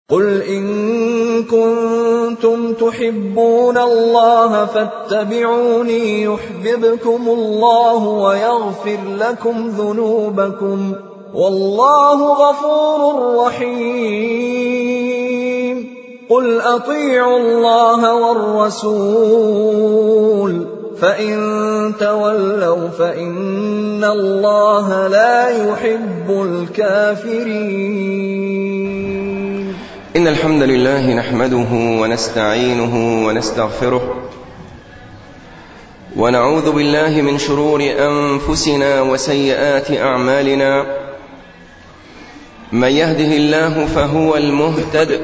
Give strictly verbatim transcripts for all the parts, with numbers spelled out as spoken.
قُلْ إِن كُنتُمْ تُحِبُّونَ اللَّهَ فَاتَّبِعُونِي يُحْبِبْكُمُ اللَّهُ وَيَغْفِرْ لَكُمْ ذُنُوبَكُمْ ۗ وَاللَّهُ غَفُورٌ رَّحِيمٌ. قُلْ أَطِيعُوا اللَّهَ وَالرَّسُولَ، فَإِن تَوَلَّوْا فَإِنَّ اللَّهَ لَا يُحِبُّ الْكَافِرِينَ. إن الحمد لله نحمده ونستعينه ونستغفره، ونعوذ بالله من شرور أنفسنا وسيئات أعمالنا. من يهده الله فهو المهتد،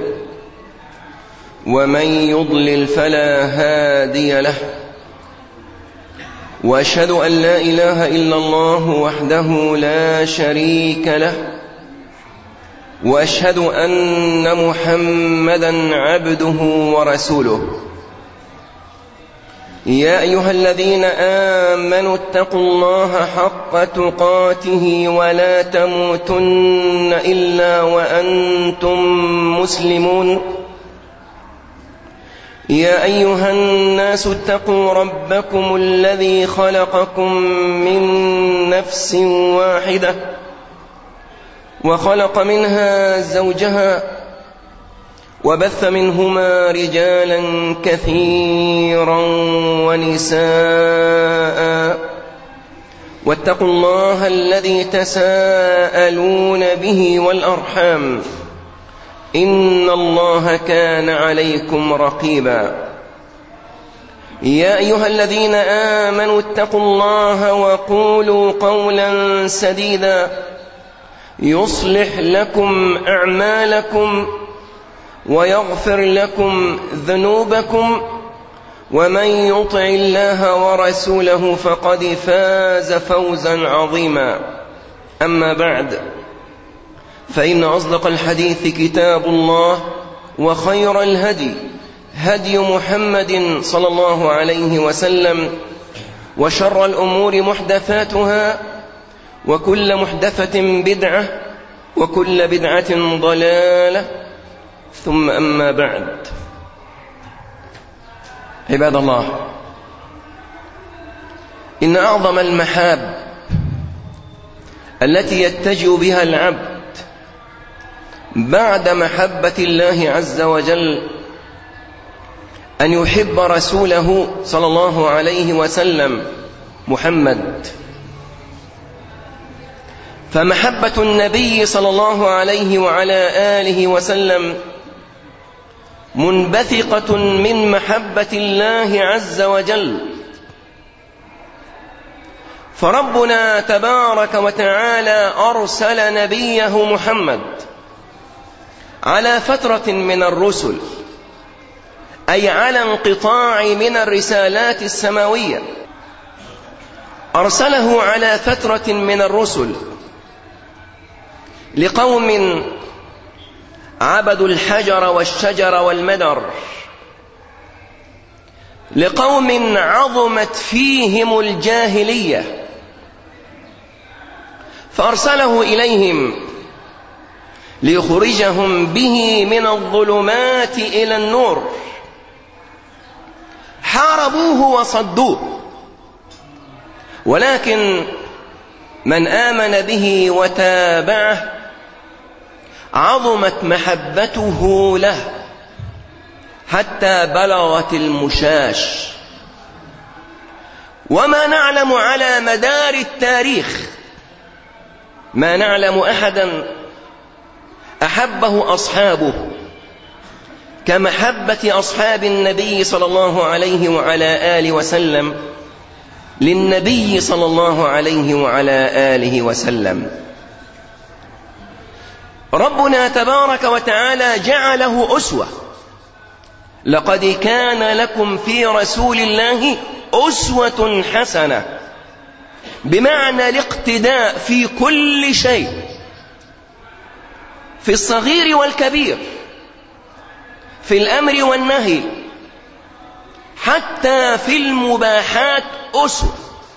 ومن يضلل فلا هادي له. وأشهد أن لا إله إلا الله وحده لا شريك له، وأشهد أن محمدًا عبده ورسوله. يا أيها الذين آمنوا اتقوا الله حق تقاته ولا تموتن إلا وأنتم مسلمون. يا أيها الناس اتقوا ربكم الذي خلقكم من نفس واحدة، وخلق منها زوجها، وبث منهما رجالا كثيرا ونساء. واتقوا الله الذي تساءلون به والأرحام، إن الله كان عليكم رقيبا. يا أيها الذين آمنوا اتقوا الله وقولوا قولا سديدا يصلح لكم أعمالكم ويغفر لكم ذنوبكم، ومن يطع الله ورسوله فقد فاز فوزا عظيما. أما بعد، فإن أصدق الحديث كتاب الله، وخير الهدي هدي محمد صلى الله عليه وسلم، وشر الأمور محدثاتها، وكل محدثة بدعة، وكل بدعة ضلالة، ثم أما بعد. عباد الله، إن أعظم المحاب التي يتجه بها العبد بعد محبة الله عز وجل أن يحب رسوله صلى الله عليه وسلم محمد. فمحبة النبي صلى الله عليه وعلى آله وسلم منبثقة من محبة الله عز وجل. فربنا تبارك وتعالى أرسل نبيه محمد على فترة من الرسل، أي على انقطاع من الرسالات السماوية. أرسله على فترة من الرسل لقوم عبدوا الحجر والشجر والمدر، لقوم عظمت فيهم الجاهلية، فأرسله إليهم ليخرجهم به من الظلمات إلى النور. حاربوه وصدوه، ولكن من آمن به وتابعه عظمت محبته له حتى بلغت المشاش. وما نعلم على مدار التاريخ، ما نعلم أحدا أحبه أصحابه كمحبة أصحاب النبي صلى الله عليه وعلى آله وسلم للنبي صلى الله عليه وعلى آله وسلم. ربنا تبارك وتعالى جعله أسوة. لقد كان لكم في رسول الله أسوة حسنة، بمعنى الاقتداء في كل شيء، في الصغير والكبير، في الأمر والنهي، حتى في المباحات أسوة.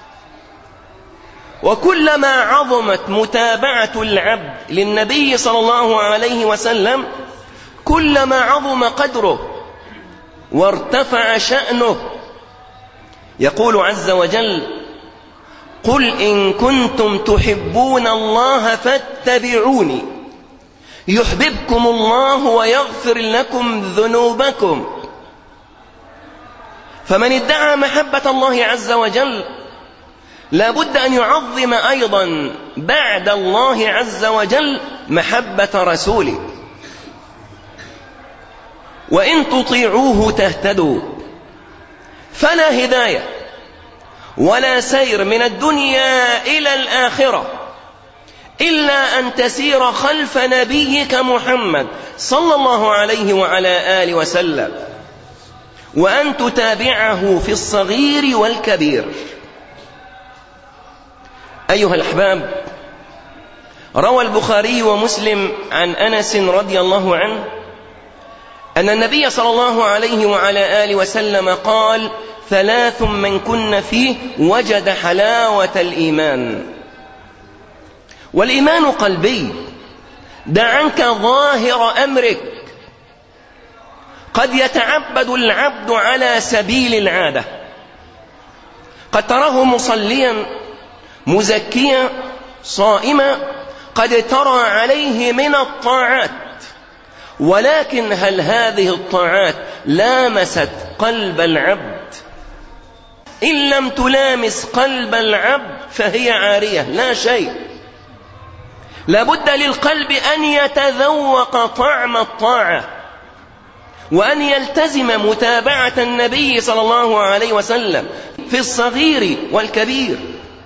وكلما عظمت متابعة العبد للنبي صلى الله عليه وسلم كلما عظم قدره وارتفع شأنه. يقول عز وجل: قل إن كنتم تحبون الله فاتبعوني يحببكم الله ويغفر لكم ذنوبكم. فمن ادعى محبة الله عز وجل لا بد أن يعظم أيضا بعد الله عز وجل محبة رسوله. وإن تطيعوه تهتدوا، فلا هداية ولا سير من الدنيا إلى الآخرة إلا أن تسير خلف نبيك محمد صلى الله عليه وعلى آله وسلم، وأن تتابعه في الصغير والكبير. أيها الأحباب، روى البخاري ومسلم عن أنس رضي الله عنه أن النبي صلى الله عليه وعلى آله وسلم قال: ثلاث من كن فيه وجد حلاوة الإيمان. والإيمان قلبي، دع عنك ظاهر أمرك. قد يتعبد العبد على سبيل العادة، قد تراه مصليا مزكيا صائما، قد ترى عليه من الطاعات، ولكن هل هذه الطاعات لامست قلب العبد؟ إن لم تلامس قلب العبد فهي عارية لا شيء. لابد للقلب أن يتذوق طعم الطاعة، وأن يلتزم متابعة النبي صلى الله عليه وسلم في الصغير والكبير.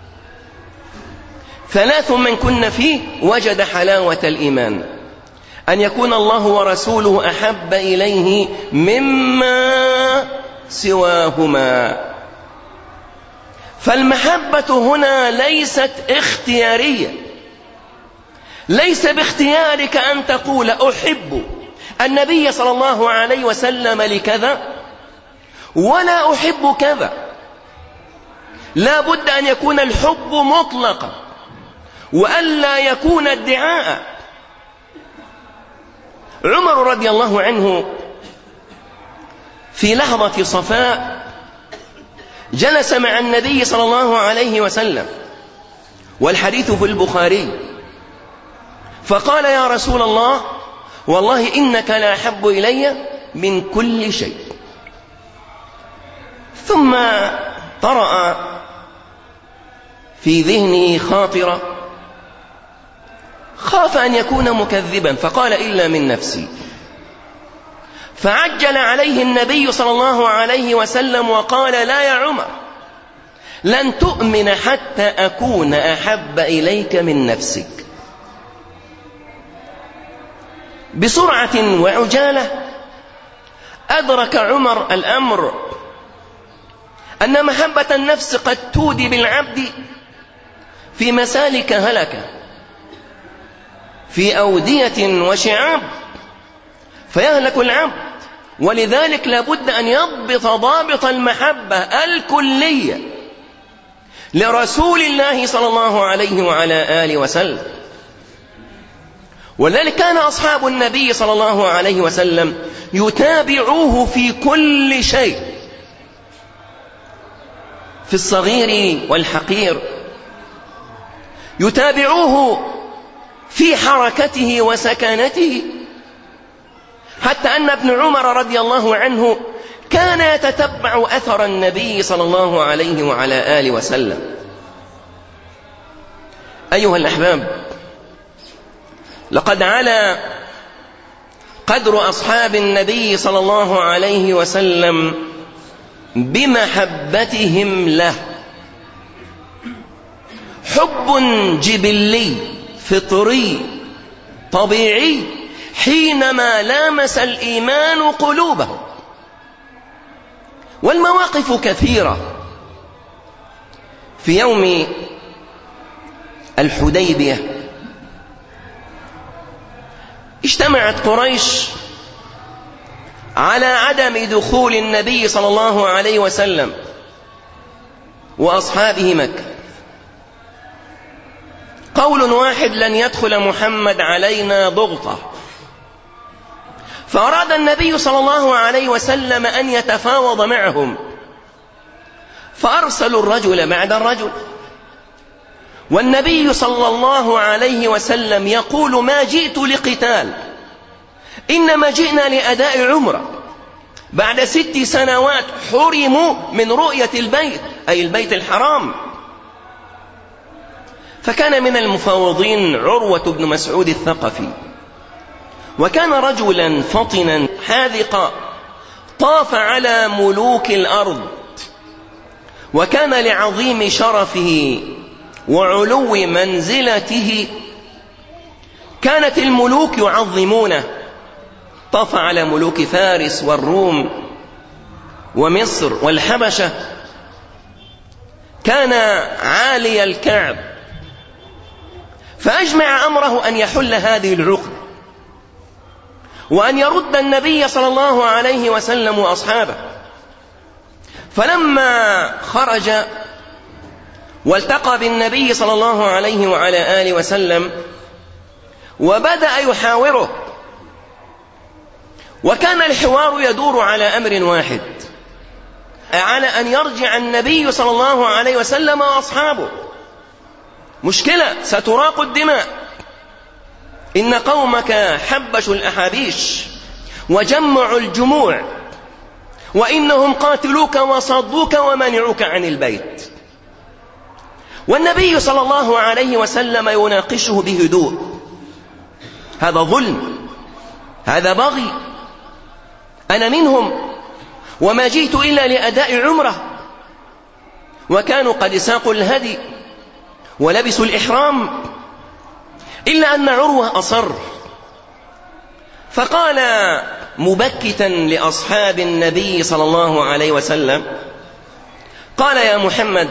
ثلاث من كن فيه وجد حلاوة الإيمان: أن يكون الله ورسوله أحب إليه مما سواهما. فالمحبة هنا ليست اختيارية، ليس باختيارك أن تقول أحب النبي صلى الله عليه وسلم لكذا ولا أحب كذا. لا بد أن يكون الحب مطلقا وألا يكون ادعاء. عمر رضي الله عنه في لحظة صفاء جلس مع النبي صلى الله عليه وسلم، والحديث في البخاري، فقال: يا رسول الله، والله إنك لا أحب إلي من كل شيء. ثم طرأ في ذهنه خاطرة، خاف أن يكون مكذبا، فقال: إلا من نفسي. فعجل عليه النبي صلى الله عليه وسلم وقال: لا يا عمر، لن تؤمن حتى أكون أحب إليك من نفسك. بسرعة وعجالة أدرك عمر الأمر، أن محبة النفس قد تودي بالعبد في مسالك هلكة، في أودية وشعاب، فيهلك العبد. ولذلك لابد أن يضبط ضابط المحبة الكلية لرسول الله صلى الله عليه وعلى آله وسلم. ولذلك كان أصحاب النبي صلى الله عليه وسلم يتابعوه في كل شيء، في الصغير والحقير، يتابعوه في حركته وسكنته، حتى أن ابن عمر رضي الله عنه كان يتتبع أثر النبي صلى الله عليه وعلى آله وسلم. أيها الأحباب، لقد علا قدر أصحاب النبي صلى الله عليه وسلم بمحبتهم له، حب جبلي فطري طبيعي حينما لامس الإيمان قلوبهم. والمواقف كثيرة. في يوم الحديبية اجتمعت قريش على عدم دخول النبي صلى الله عليه وسلم وأصحابه مكة. قول واحد: لن يدخل محمد علينا ضغطة. فأراد النبي صلى الله عليه وسلم أن يتفاوض معهم، فأرسلوا الرجل بعد الرجل، والنبي صلى الله عليه وسلم يقول: ما جئت لقتال، إنما جئنا لأداء عمرة. بعد ست سنوات حرموا من رؤية البيت، أي البيت الحرام. فكان من المفاوضين عروة بن مسعود الثقفي، وكان رجلا فطنا حاذقا طاف على ملوك الأرض، وكان لعظيم شرفه وعلو منزلته كانت الملوك يعظمونه. طاف على ملوك فارس والروم ومصر والحبشة، كان عالي الكعب، فأجمع أمره أن يحل هذه العقد وأن يرد النبي صلى الله عليه وسلم وأصحابه. فلما خرج والتقى بالنبي صلى الله عليه وعلى آله وسلم وبدأ يحاوره، وكان الحوار يدور على أمر واحد، على أن يرجع النبي صلى الله عليه وسلم وأصحابه. مشكلة ستراق الدماء، إن قومك حبشوا الأحابيش وجمعوا الجموع، وإنهم قاتلوك وصدوك ومنعوك عن البيت. والنبي صلى الله عليه وسلم يناقشه بهدوء: هذا ظلم، هذا بغي، أنا منهم وما جئت إلا لأداء عمرة. وكانوا قد ساقوا الهدي ولبسوا الإحرام، إلا أن عروة أصر، فقال مبكتا لأصحاب النبي صلى الله عليه وسلم، قال: يا محمد،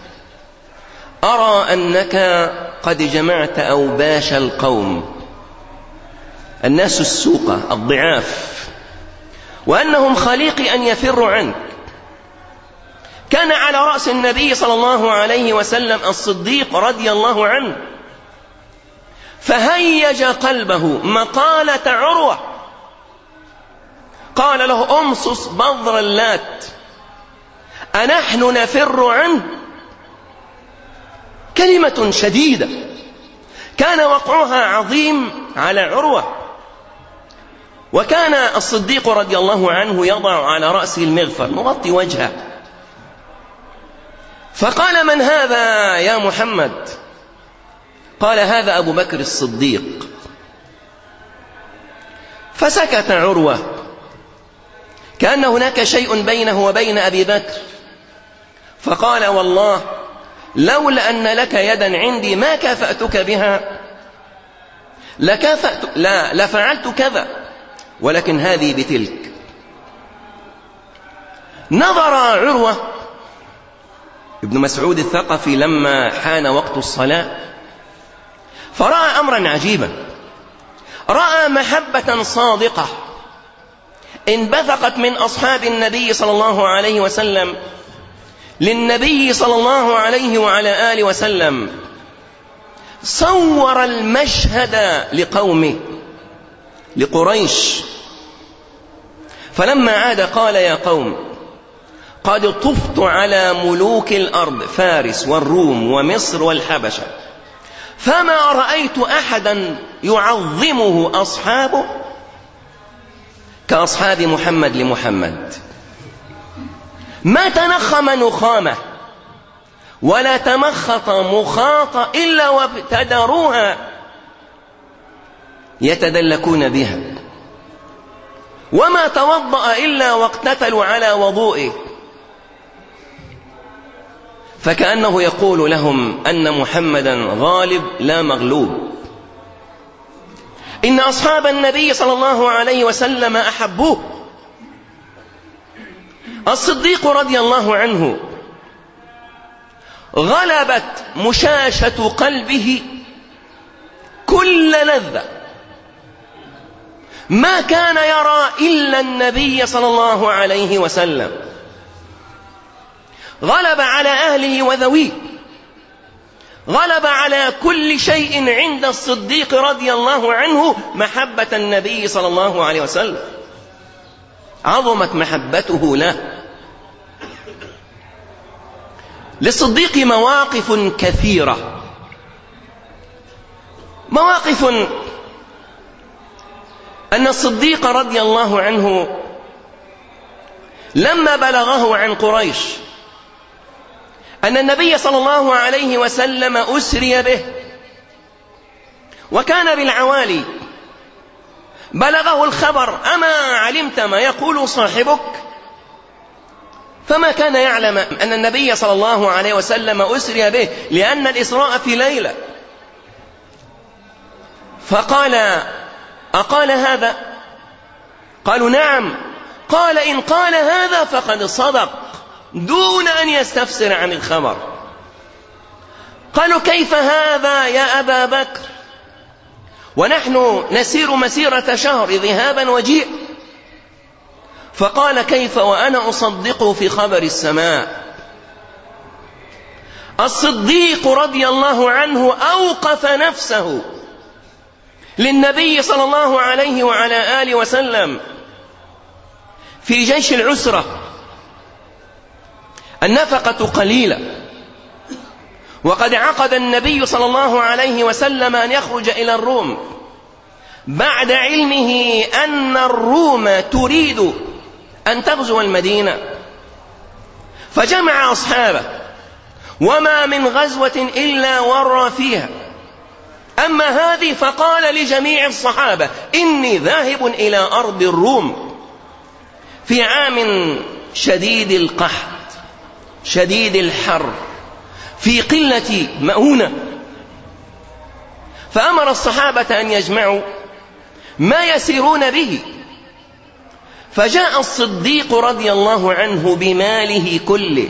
أرى أنك قد جمعت أوباش القوم، الناس السوقة الضعاف، وأنهم خليق أن يفروا عنك. كان على رأس النبي صلى الله عليه وسلم الصديق رضي الله عنه، فهيج قلبه مقالة عروة، قال له: أمصص بذر اللات، أنحن نفر عنه؟ كلمة شديدة كان وقعها عظيم على عروة. وكان الصديق رضي الله عنه يضع على رأسه المغفر مغطي وجهه، فقال: من هذا يا محمد؟ قال: هذا أبو بكر الصديق. فسكت عروة، كأن هناك شيء بينه وبين أبي بكر، فقال: والله لولا أن لك يدا عندي ما كافأتك بها، لكافأت لا لفعلت كذا، ولكن هذه بتلك. نظر عروة ابن مسعود الثقفي لما حان وقت الصلاة فرأى أمرا عجيبا، رأى محبة صادقة انبثقت من أصحاب النبي صلى الله عليه وسلم للنبي صلى الله عليه وعلى آله وسلم. صور المشهد لقومه لقريش، فلما عاد قال: يا قوم، قد طفت على ملوك الأرض فارس والروم ومصر والحبشة، فما رأيت أحدا يعظمه أصحابه كأصحاب محمد لمحمد. ما تنخم نخامة ولا تمخط مخاطة إلا وابتدروها يتدلكون بها، وما توضأ إلا واقتتلوا على وضوئه. فكأنه يقول لهم أن محمدا غالب لا مغلوب. إن أصحاب النبي صلى الله عليه وسلم أحبوه. الصديق رضي الله عنه غلبت مشاشة قلبه كل لذة، ما كان يرى إلا النبي صلى الله عليه وسلم، غلب على أهله وذويه، غلب على كل شيء عند الصديق رضي الله عنه محبة النبي صلى الله عليه وسلم، عظمت محبته له. للصديق مواقف كثيرة، مواقف أن الصديق رضي الله عنه لما بلغه عن قريش أن النبي صلى الله عليه وسلم أسري به وكان بالعوالي، بلغه الخبر: أما علمت ما يقول صاحبك؟ فما كان يعلم أن النبي صلى الله عليه وسلم أسري به، لأن الإسراء في ليلة. فقال: أقال هذا؟ قالوا: نعم. قال: إن قال هذا فقد صدق، دون أن يستفسر عن الخبر. قالوا: كيف هذا يا أبا بكر ونحن نسير مسيرة شهر ذهابا وجيء؟ فقال: كيف وأنا أصدقه في خبر السماء؟ الصديق رضي الله عنه أوقف نفسه للنبي صلى الله عليه وعلى آله وسلم في جيش العسرة، النفقة قليلة، وقد عقد النبي صلى الله عليه وسلم أن يخرج إلى الروم بعد علمه أن الروم تريد أن تغزو المدينة، فجمع أصحابه، وما من غزوة إلا ورى فيها. أما هذه فقال لجميع الصحابة: إني ذاهب إلى أرض الروم في عام شديد القحط شديد الحر في قلة مؤونة. فأمر الصحابة أن يجمعوا ما يسيرون به، فجاء الصديق رضي الله عنه بماله كله،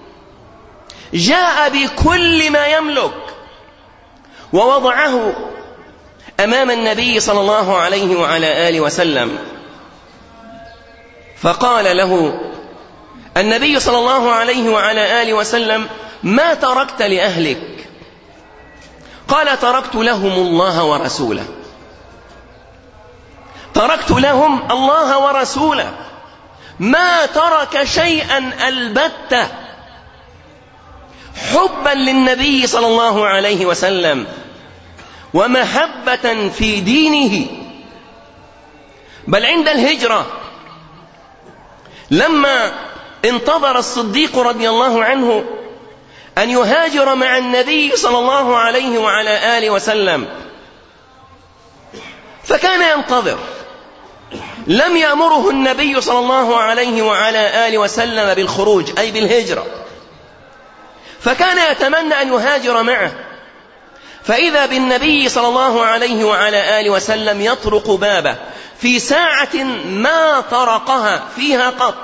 جاء بكل ما يملك ووضعه أمام النبي صلى الله عليه وعلى آله وسلم. فقال له النبي صلى الله عليه وعلى آله وسلم: ما تركت لأهلك؟ قال: تركت لهم الله ورسوله، تركت لهم الله ورسوله، ما ترك شيئا البتة حبا للنبي صلى الله عليه وسلم ومحبة في دينه. بل عند الهجرة لما انتظر الصديق رضي الله عنه أن يهاجر مع النبي صلى الله عليه وعلى آله وسلم، فكان ينتظر، لم يأمره النبي صلى الله عليه وعلى آله وسلم بالخروج أي بالهجرة، فكان يتمنى أن يهاجر معه. فإذا بالنبي صلى الله عليه وعلى آله وسلم يطرق بابه في ساعة ما طرقها فيها قط،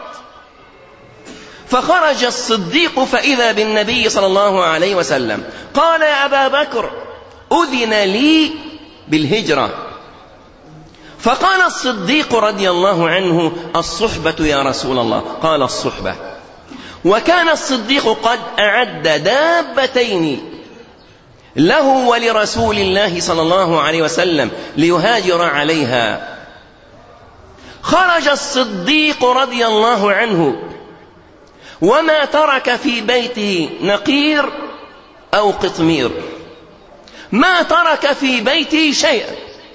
فخرج الصديق فإذا بالنبي صلى الله عليه وسلم. قال: يا أبا بكر، أذن لي بالهجرة. فقال الصديق رضي الله عنه: الصحبة يا رسول الله. قال: الصحبة. وكان الصديق قد أعد دابتين له ولرسول الله صلى الله عليه وسلم ليهاجر عليها. خرج الصديق رضي الله عنه وما ترك في بيته نقير أو قطمير، ما ترك في بيته شيئا.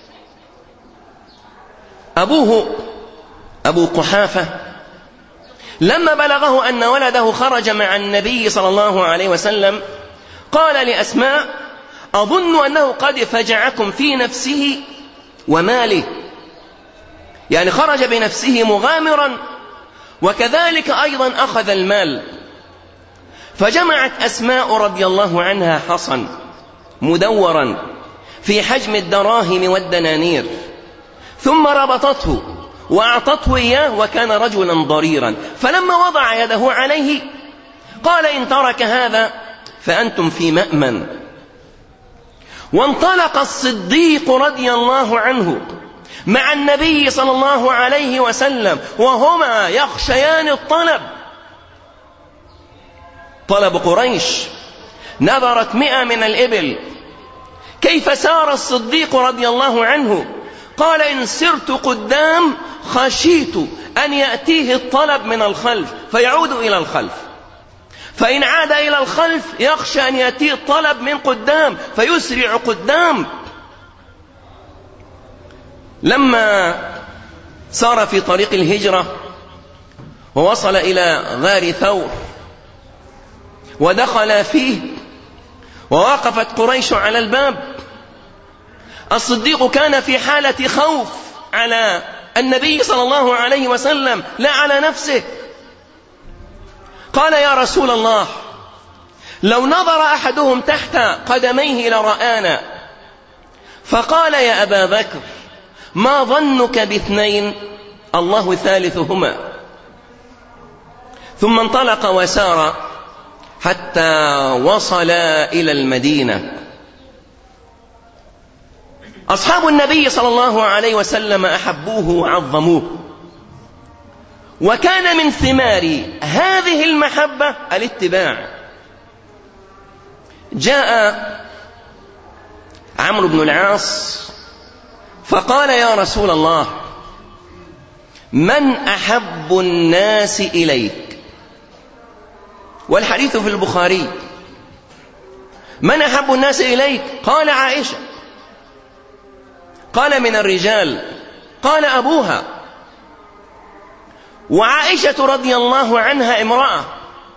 أبوه أبو قحافة لما بلغه أن ولده خرج مع النبي صلى الله عليه وسلم قال لأسماء: أظن أنه قد فجعكم في نفسه وماله، يعني خرج بنفسه مغامرا وكذلك أيضا أخذ المال. فجمعت أسماء رضي الله عنها حصن مدورا في حجم الدراهم والدنانير، ثم ربطته وأعطته إياه، وكان رجلا ضريرا. فلما وضع يده عليه قال: إن ترك هذا فأنتم في مأمن. وانطلق الصديق رضي الله عنه مع النبي صلى الله عليه وسلم وهما يخشيان الطلب، طلب قريش، نبرت مئة من الإبل. كيف سار الصديق رضي الله عنه؟ قال: إن سرت قدام خشيت أن يأتيه الطلب من الخلف فيعود إلى الخلف، فإن عاد إلى الخلف يخشى أن يأتيه الطلب من قدام فيسرع قدام. لما سار في طريق الهجرة ووصل إلى غار ثور ودخل فيه ووقفت قريش على الباب، الصديق كان في حالة خوف على النبي صلى الله عليه وسلم لا على نفسه. قال: يا رسول الله، لو نظر أحدهم تحت قدميه لرآنا. فقال: يا أبا بكر، ما ظنك باثنين الله ثالثهما؟ ثم انطلق وسار حتى وصل إلى المدينة. أصحاب النبي صلى الله عليه وسلم أحبوه وعظموه، وكان من ثمار هذه المحبة الاتباع. جاء عمرو بن العاص فقال: يا رسول الله، من أحب الناس إليك؟ والحديث في البخاري. من أحب الناس إليك؟ قال: عائشة. قال: من الرجال؟ قال: أبوها. وعائشة رضي الله عنها امرأة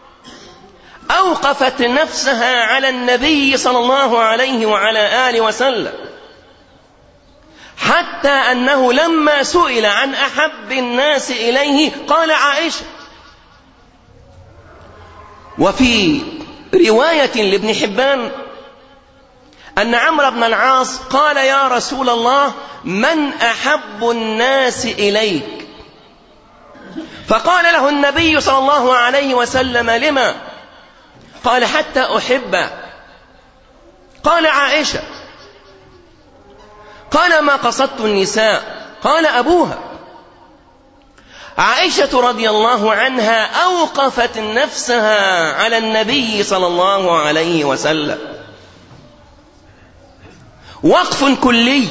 أوقفت نفسها على النبي صلى الله عليه وعلى آله وسلم، حتى أنه لما سئل عن أحب الناس إليه قال: عائشة. وفي رواية لابن حبان أن عمرو بن العاص قال: يا رسول الله، من أحب الناس إليك؟ فقال له النبي صلى الله عليه وسلم: لما؟ قال: حتى أحب. قال: عائشة. قال: ما قصدت النساء؟ قال: أبوها. عائشة رضي الله عنها أوقفت نفسها على النبي صلى الله عليه وسلم وقف كلي،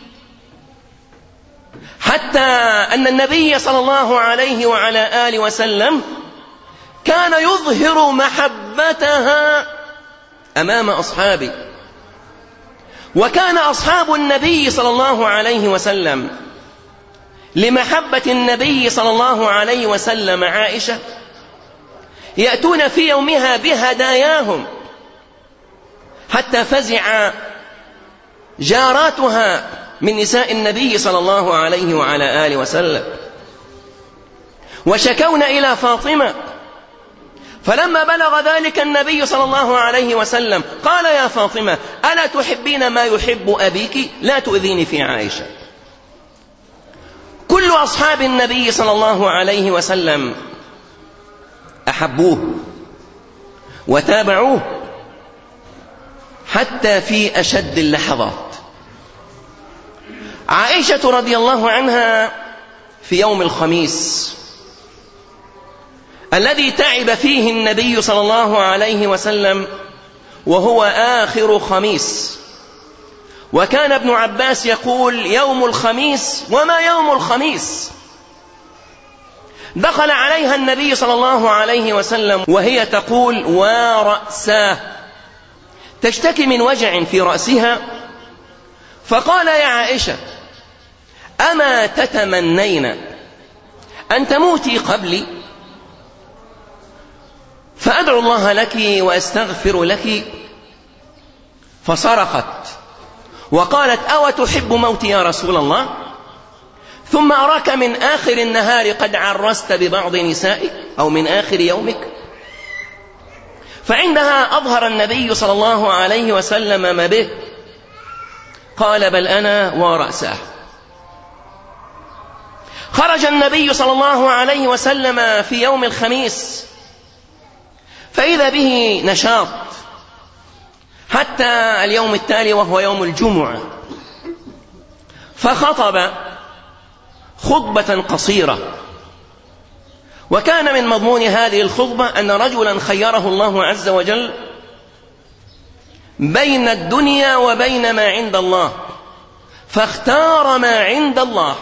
حتى أن النبي صلى الله عليه وعلى آله وسلم كان يظهر محبتها أمام أصحابه. وكان أصحاب النبي صلى الله عليه وسلم لمحبة النبي صلى الله عليه وسلم عائشة يأتون في يومها بهداياهم، حتى فزع جاراتها من نساء النبي صلى الله عليه وعلى آله وسلم وشكون إلى فاطمة. فلما بلغ ذلك النبي صلى الله عليه وسلم قال: يا فاطمة، ألا تحبين ما يحب أبيك؟ لا تؤذيني في عائشة. كل أصحاب النبي صلى الله عليه وسلم أحبوه وتابعوه حتى في أشد اللحظات. عائشة رضي الله عنها في يوم الخميس الذي تعب فيه النبي صلى الله عليه وسلم وهو آخر خميس، وكان ابن عباس يقول: يوم الخميس وما يوم الخميس. دخل عليها النبي صلى الله عليه وسلم وهي تقول: ورأساه، تشتكي من وجع في رأسها. فقال: يا عائشة، أما تتمنين أن تموتي قبلي فأدعو الله لك وأستغفر لك؟ فصرخت وقالت: أو تحب موتي يا رسول الله؟ ثم أراك من آخر النهار قد عرست ببعض نسائك، أو من آخر يومك. فعندها أظهر النبي صلى الله عليه وسلم ما به، قال: بل أنا ورأسه. خرج النبي صلى الله عليه وسلم في يوم الخميس فإذا به نشاط حتى اليوم التالي وهو يوم الجمعة، فخطب خطبة قصيرة. وكان من مضمون هذه الخطبة أن رجلا خيره الله عز وجل بين الدنيا وبين ما عند الله، فاختار ما عند الله.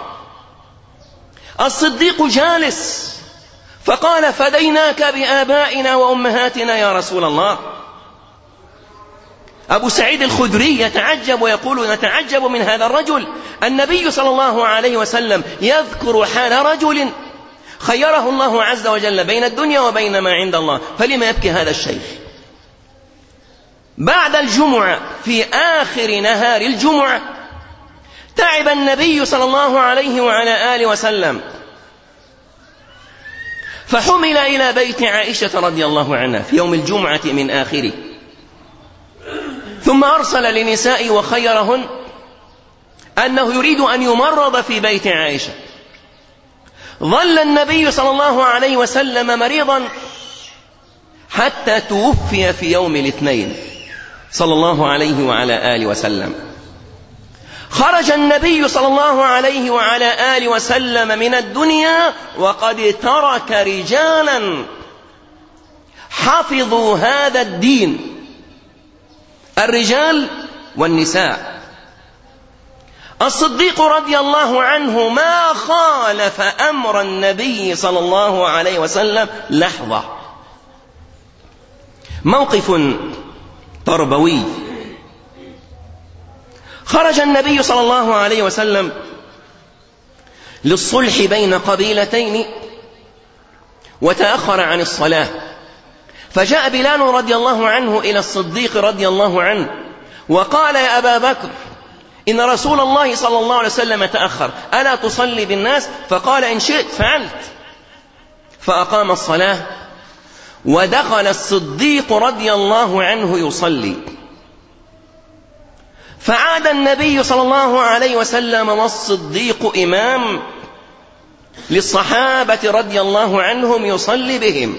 الصديق جالس فقال: فديناك بآبائنا وأمهاتنا يا رسول الله. أبو سعيد الخدري يتعجب ويقول: نتعجب من هذا الرجل، النبي صلى الله عليه وسلم يذكر حال رجل خيره الله عز وجل بين الدنيا وبين ما عند الله، فلما يبكي هذا الشيخ؟ بعد الجمعة في آخر نهار الجمعة تعب النبي صلى الله عليه وعلى آله وسلم، فحمل إلى بيت عائشة رضي الله عنها في يوم الجمعة من آخره، ثم أرسل لنسائه وخيرهن أنه يريد أن يمرض في بيت عائشة. ظل النبي صلى الله عليه وسلم مريضا حتى توفي في يوم الاثنين صلى الله عليه وعلى آله وسلم. خرج النبي صلى الله عليه وعلى آله وسلم من الدنيا وقد ترك رجالا حفظوا هذا الدين، الرجال والنساء. الصديق رضي الله عنه ما خالف أمر النبي صلى الله عليه وسلم لحظة. موقف تربوي. خرج النبي صلى الله عليه وسلم للصلح بين قبيلتين وتأخر عن الصلاة، فجاء بلال رضي الله عنه إلى الصديق رضي الله عنه وقال: يا أبا بكر، إن رسول الله صلى الله عليه وسلم تأخر، ألا تصلي بالناس؟ فقال: إن شئت فعلت. فأقام الصلاة ودخل الصديق رضي الله عنه يصلي، فعاد النبي صلى الله عليه وسلم والصديق إمام للصحابة رضي الله عنهم يصلي بهم.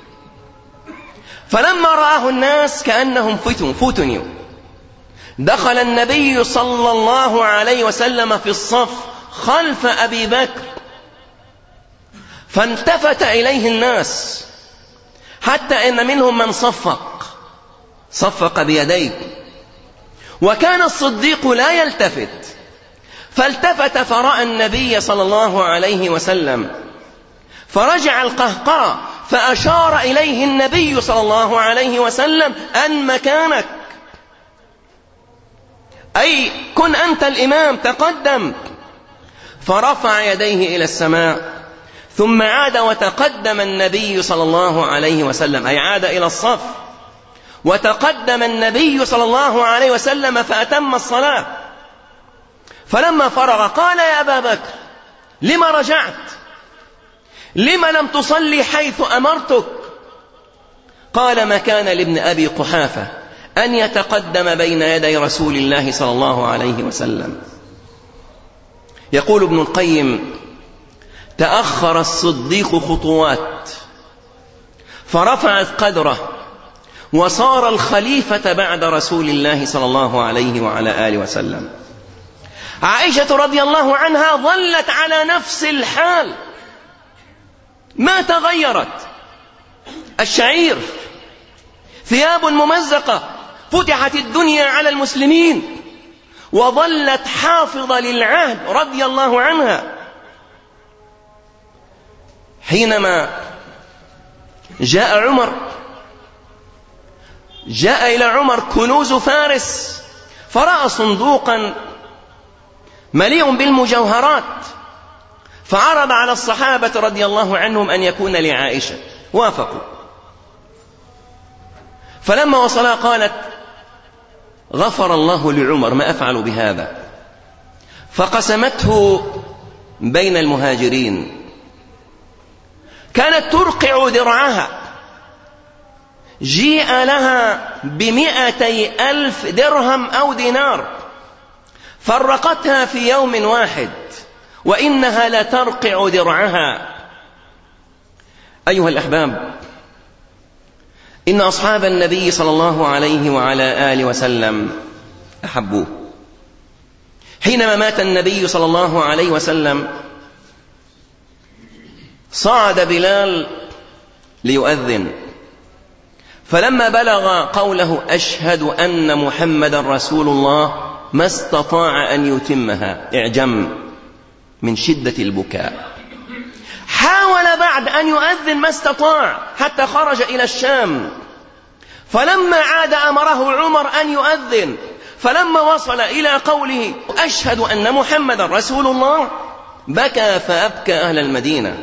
فلما رآه الناس كأنهم فتنوا، دخل النبي صلى الله عليه وسلم في الصف خلف أبي بكر، فالتفت إليه الناس حتى إن منهم من صفق صفق بيديه، وكان الصديق لا يلتفت، فالتفت فرأى النبي صلى الله عليه وسلم، فرجع القهقرة فأشار إليه النبي صلى الله عليه وسلم: أن مكانك، أي كن أنت الإمام، تقدم. فرفع يديه إلى السماء، ثم عاد وتقدم النبي صلى الله عليه وسلم، أي عاد إلى الصف وتقدم النبي صلى الله عليه وسلم فأتم الصلاة. فلما فرغ قال: يا أبا بكر، لما رجعت؟ لما لم تصلي حيث أمرتك؟ قال: ما كان لابن أبي قحافة أن يتقدم بين يدي رسول الله صلى الله عليه وسلم. يقول ابن القيم: تأخر الصديق خطوات فرفعت قدره وصار الخليفة بعد رسول الله صلى الله عليه وعلى آله وسلم. عائشة رضي الله عنها ظلت على نفس الحال، ما تغيرت. الشعير، ثياب ممزقة، فتحت الدنيا على المسلمين، وظلت حافظة للعهد رضي الله عنها. حينما جاء عمر جاء إلى عمر كنوز فارس، فرأى صندوقا مليء بالمجوهرات، فعرض على الصحابة رضي الله عنهم أن يكون لعائشة، وافقوا. فلما وصلا قالت: غفر الله لعمر، ما أفعل بهذا؟ فقسمته بين المهاجرين. كانت ترقع درعها، جيء لها بمئتي ألف درهم أو دينار، فرقتها في يوم واحد، وإنها لترقع درعها. أيها الأحباب، إن أصحاب النبي صلى الله عليه وعلى آله وسلم أحبوه. حينما مات النبي صلى الله عليه وسلم صعد بلال ليؤذن، فلما بلغ قوله أشهد أن محمدا رسول الله ما استطاع أن يتمها، اعجم من شدة البكاء. حاول بعد أن يؤذن ما استطاع حتى خرج إلى الشام، فلما عاد أمره عمر أن يؤذن، فلما وصل إلى قوله أشهد أن محمدا رسول الله بكى فأبكى أهل المدينة.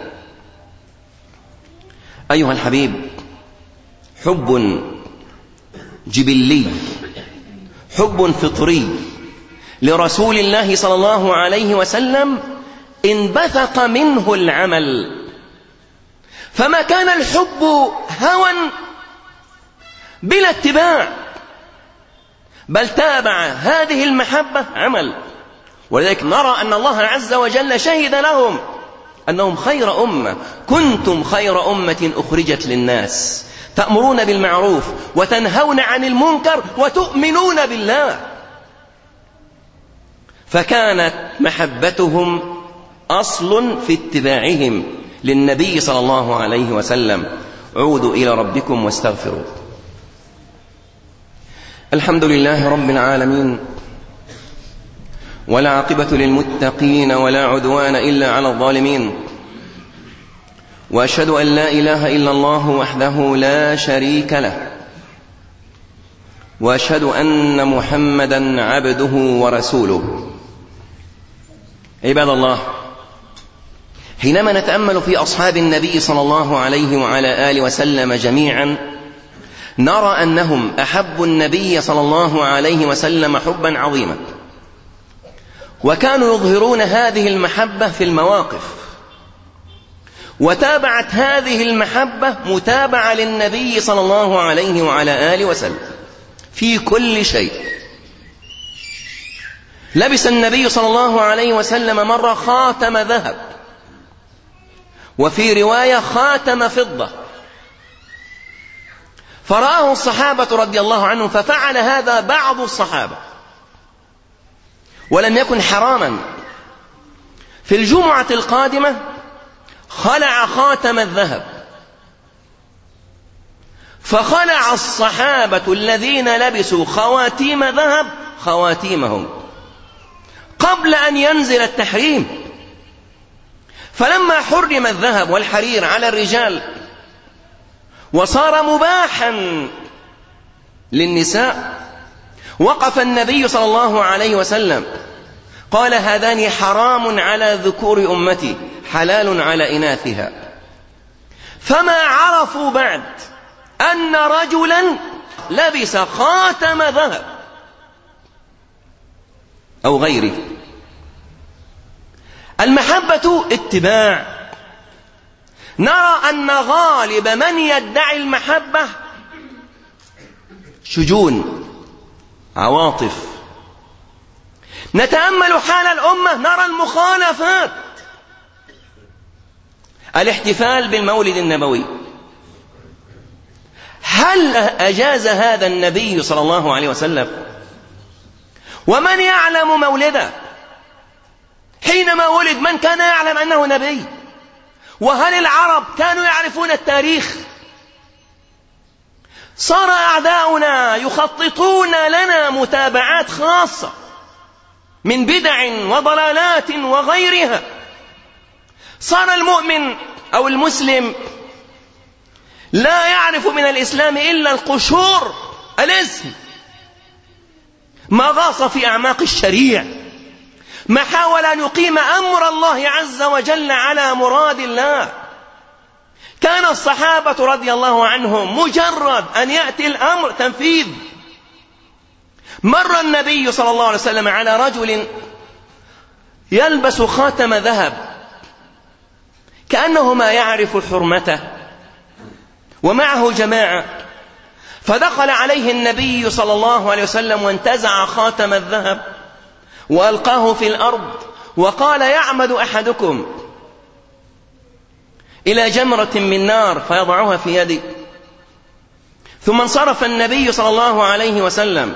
أيها الحبيب، حب جبلي، حب فطري لرسول الله صلى الله عليه وسلم انبثق منه العمل، فما كان الحب هوى بلا اتباع، بل تابع هذه المحبة عمل. ولذلك نرى أن الله عز وجل شهد لهم أنهم خير أمة، كنتم خير أمة أخرجت للناس تأمرون بالمعروف وتنهون عن المنكر وتؤمنون بالله. فكانت محبتهم أصل في اتباعهم للنبي صلى الله عليه وسلم. عودوا إلى ربكم واستغفروا. الحمد لله رب العالمين، ولا عاقبة للمتقين ولا عدوان إلا على الظالمين، وأشهد أن لا إله إلا الله وحده لا شريك له، وأشهد أن محمدا عبده ورسوله. عباد الله، حينما نتأمل في أصحاب النبي صلى الله عليه وعلى آله وسلم جميعا نرى أنهم أحبوا النبي صلى الله عليه وسلم حبا عظيما، وكانوا يظهرون هذه المحبة في المواقف، وتابعت هذه المحبة متابعة للنبي صلى الله عليه وعلى آله وسلم في كل شيء. لبس النبي صلى الله عليه وسلم مرة خاتم ذهب، وفي رواية خاتم فضة، فرآه الصحابة رضي الله عنهم ففعل هذا بعض الصحابة ولم يكن حراما. في الجمعة القادمة خلع خاتم الذهب، فخلع الصحابة الذين لبسوا خواتيم ذهب خواتيمهم قبل أن ينزل التحريم. فلما حرم الذهب والحرير على الرجال وصار مباحا للنساء، وقف النبي صلى الله عليه وسلم قال هذان حرام على ذكور أمتي حلال على إناثها. فما عرفوا بعد أن رجلا لبس خاتم ذهب أو غيره. المحبة اتباع. نرى أن غالب من يدعي المحبة شجون، عواطف. نتأمل حال الأمة نرى المخالفات. الاحتفال بالمولد النبوي، هل أجاز هذا النبي صلى الله عليه وسلم؟ ومن يعلم مولده حينما ولد؟ من كان يعلم أنه نبي؟ وهل العرب كانوا يعرفون التاريخ؟ صار أعداؤنا يخططون لنا متابعات خاصة من بدع وضلالات وغيرها. صار المؤمن أو المسلم لا يعرف من الإسلام إلا القشور، الاسم، ما غاص في أعماق الشريعة، ما حاول أن يقيم أمر الله عز وجل على مراد الله. كان الصحابة رضي الله عنهم مجرد أن يأتي الأمر تنفيذ. مر النبي صلى الله عليه وسلم على رجل يلبس خاتم ذهب كأنه ما يعرف حرمته، ومعه جماعة، فدخل عليه النبي صلى الله عليه وسلم وانتزع خاتم الذهب وألقاه في الأرض وقال يعمد أحدكم إلى جمرة من نار فيضعها في يدي. ثم انصرف النبي صلى الله عليه وسلم.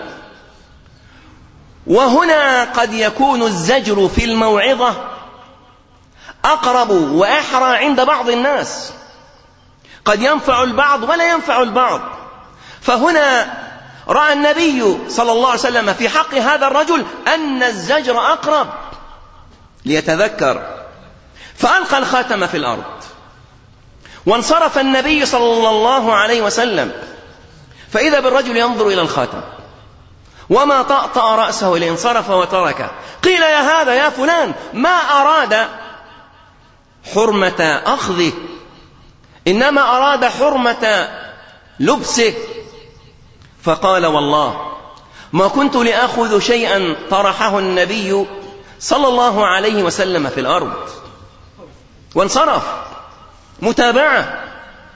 وهنا قد يكون الزجر في الموعظة أقرب وأحرى عند بعض الناس، قد ينفع البعض ولا ينفع البعض. فهنا رأى النبي صلى الله عليه وسلم في حق هذا الرجل أن الزجر أقرب ليتذكر، فألقى الخاتم في الأرض، وانصرف النبي صلى الله عليه وسلم، فإذا بالرجل ينظر إلى الخاتم وما طأطأ رأسه لانصرف وتركه. قيل يا هذا يا فلان ما أراد حرمة أخذه، إنما أراد حرمة لبسه. فقال والله ما كنت لأخذ شيئا طرحه النبي صلى الله عليه وسلم في الأرض، وانصرف. متابعة.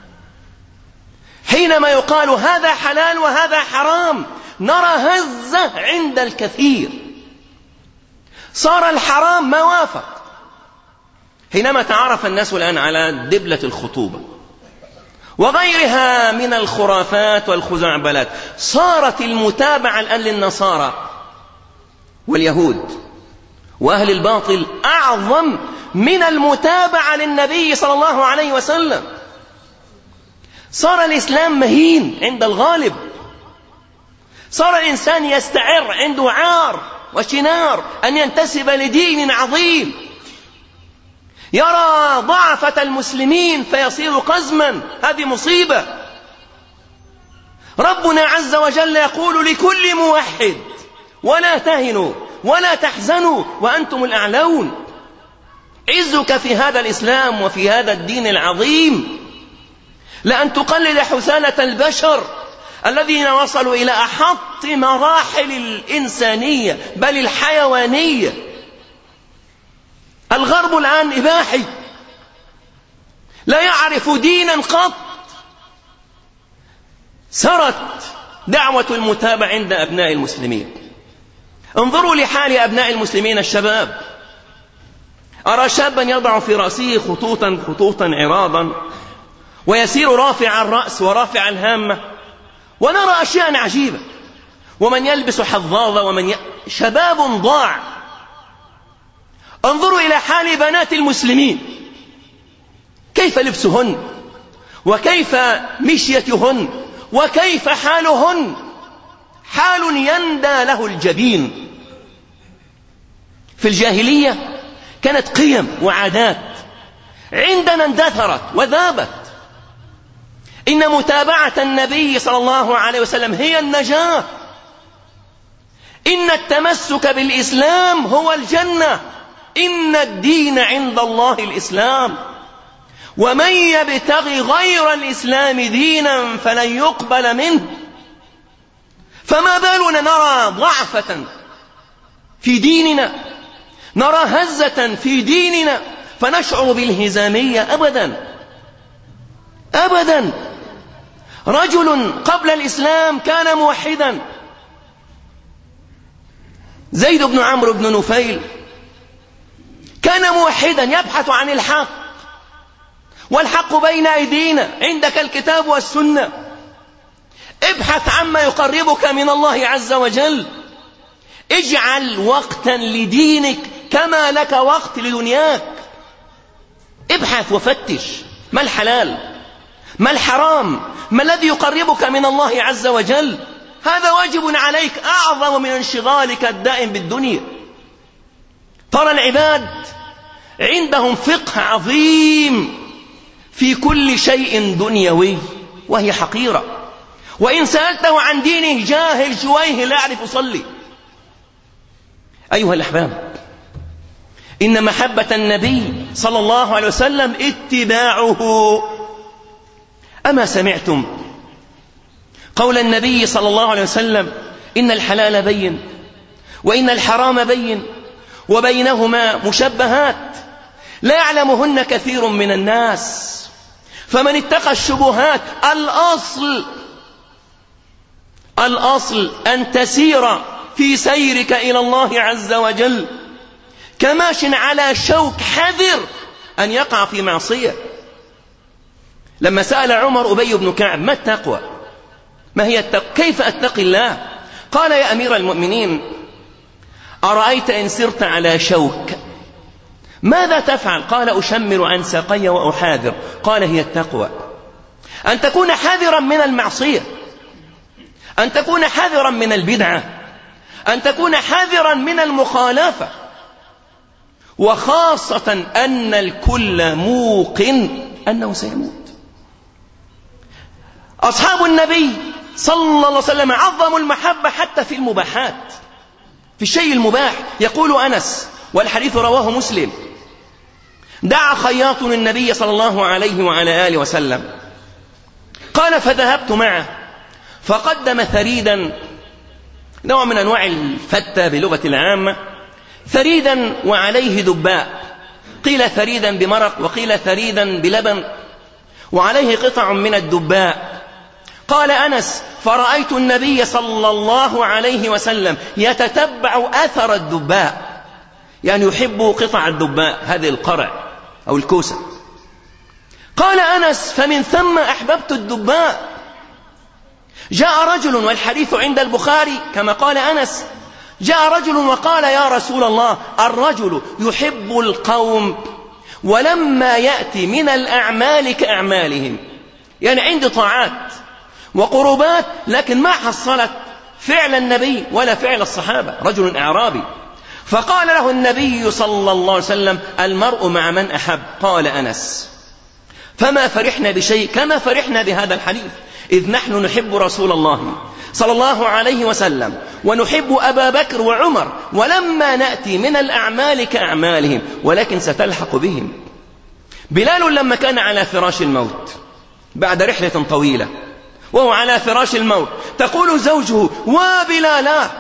حينما يقال هذا حلال وهذا حرام نرى هزة عند الكثير، صار الحرام ما وافق. حينما تعرف الناس الآن على دبلة الخطوبة وغيرها من الخرافات والخزعبلات، صارت المتابعة الآن للنصارى واليهود وأهل الباطل أعظم من المتابعة للنبي صلى الله عليه وسلم. صار الإسلام مهين عند الغالب، صار الإنسان يستعر، عنده عار وشنار أن ينتسب لدين عظيم، يرى ضعفة المسلمين فيصير قزما. هذه مصيبة. ربنا عز وجل يقول لكل موحد ولا تهنوا ولا تحزنوا وأنتم الأعلون. عزك في هذا الإسلام وفي هذا الدين العظيم لأن تقلد حثالة البشر الذين وصلوا إلى أحط مراحل الإنسانية بل الحيوانية. الغرب الآن إباحي، لا يعرف دينا قط. سرت دعوة المتابعة عند أبناء المسلمين. انظروا لحال أبناء المسلمين الشباب. أرى شابا يضع في رأسه خطوطا خطوطا عراضا ويسير رافع الرأس ورافع الهامة، ونرى أشياء عجيبة، ومن يلبس حظاظة ومن ي... شباب ضاع. انظروا إلى حال بنات المسلمين، كيف لبسهن وكيف مشيتهن وكيف حالهن، حال يندى له الجبين. في الجاهلية كانت قيم وعادات، عندنا اندثرت وذابت. إن متابعة النبي صلى الله عليه وسلم هي النجاة. إن التمسك بالإسلام هو الجنة. إن الدين عند الله الإسلام، ومن يبتغي غير الإسلام دينا فلن يقبل منه. فما بالنا نرى ضعفة في ديننا، نرى هزة في ديننا فنشعر بالهزامية؟ أبدا أبدا. رجل قبل الإسلام كان موحدا، زيد بن عمرو بن نفيل، كان موحدا يبحث عن الحق، والحق بين أيدينا، عندك الكتاب والسنة، ابحث عما يقربك من الله عز وجل. اجعل وقتا لدينك كما لك وقت لدنياك. ابحث وفتش ما الحلال ما الحرام، ما الذي يقربك من الله عز وجل. هذا واجب عليك أعظم من انشغالك الدائم بالدنيا. ترى العباد عندهم فقه عظيم في كل شيء دنيوي وهي حقيرة، وإن سألته عن دينه جاهل شويه لا يعرف يصلي. أيها الأحباب، إن محبة النبي صلى الله عليه وسلم اتباعه. أما سمعتم قول النبي صلى الله عليه وسلم إن الحلال بين وإن الحرام بين وبينهما مشبهات لا يعلمهن كثير من الناس، فمن اتقى الشبهات. الأصل الأصل أن تسير في سيرك إلى الله عز وجل كماش على شوك، حذر أن يقع في معصية. لما سأل عمر أبي بن كعب ما التقوى، ما هي التقوى، كيف أتقي الله؟ قال يا أمير المؤمنين أرأيت إن سرت على شوك ماذا تفعل؟ قال أشمر عن ساقي وأحاذر. قال هي التقوى، أن تكون حذرا من المعصية. أن تكون حذرا من البدعة، أن تكون حذرا من المخالفة، وخاصة أن الكل موقن أنه سيموت. أصحاب النبي صلى الله عليه وسلم عظموا المحبة حتى في المباحات، في الشيء المباح. يقول أنس والحديث رواه مسلم: دعا خياط النبي صلى الله عليه وعلى آله وسلم، قال فذهبت معه فقدم ثريدا، نوع من أنواع الفتة بلغة العامة، ثريدا وعليه دباء، قيل ثريدا بمرق وقيل ثريدا بلبن، وعليه قطع من الدباء. قال أنس: فرأيت النبي صلى الله عليه وسلم يتتبع أثر الدباء، يعني يحب قطع الدباء، هذه القرع أو الكوسة. قال أنس: فمن ثم أحببت الدباء. جاء رجل، والحديث عند البخاري كما قال أنس، جاء رجل وقال: يا رسول الله، الرجل يحب القوم ولما يأتي من الأعمال كأعمالهم، يعني عندي طاعات وقربات لكن ما حصلت فعل النبي ولا فعل الصحابة. رجل أعرابي، فقال له النبي صلى الله عليه وسلم: المرء مع من أحب. قال أنس: فما فرحنا بشيء كما فرحنا بهذا الحديث، إذ نحن نحب رسول الله صلى الله عليه وسلم ونحب أبا بكر وعمر، ولما نأتي من الأعمال كأعمالهم ولكن ستلحق بهم. بلال لما كان على فراش الموت بعد رحلة طويلة وهو على فراش الموت، تقول زوجه: وبلالا،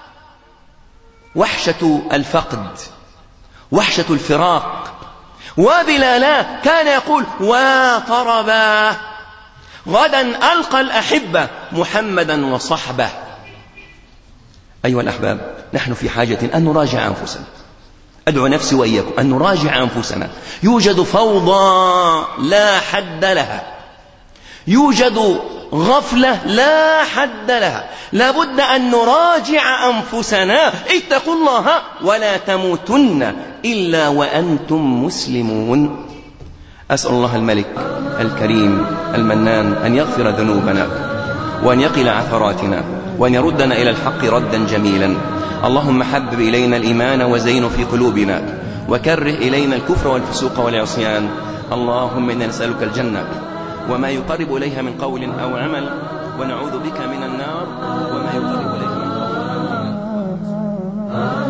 وحشة الفقد، وحشة الفراق. وبلالا كان يقول: وطربا، غدا ألقى الأحبة محمدا وصحبه. أيها الأحباب، نحن في حاجة أن نراجع أنفسنا، أدعو نفسي وإياكم أن نراجع أنفسنا. يوجد فوضى لا حد لها، يوجد غفلة لا حد لها، لابد أن نراجع أنفسنا. اتقوا الله ولا تموتن إلا وأنتم مسلمون. أسأل الله الملك الكريم المنان أن يغفر ذنوبنا وأن يقل عثراتنا وأن يردنا إلى الحق ردا جميلا. اللهم حبب إلينا الإيمان وزينه في قلوبنا وكره إلينا الكفر والفسوق والعصيان. اللهم إنا نسألك الجنة وما يقرب إليها من قول أو عمل، ونعوذ بك من النار وما يقرب إليها من قول أو عمل.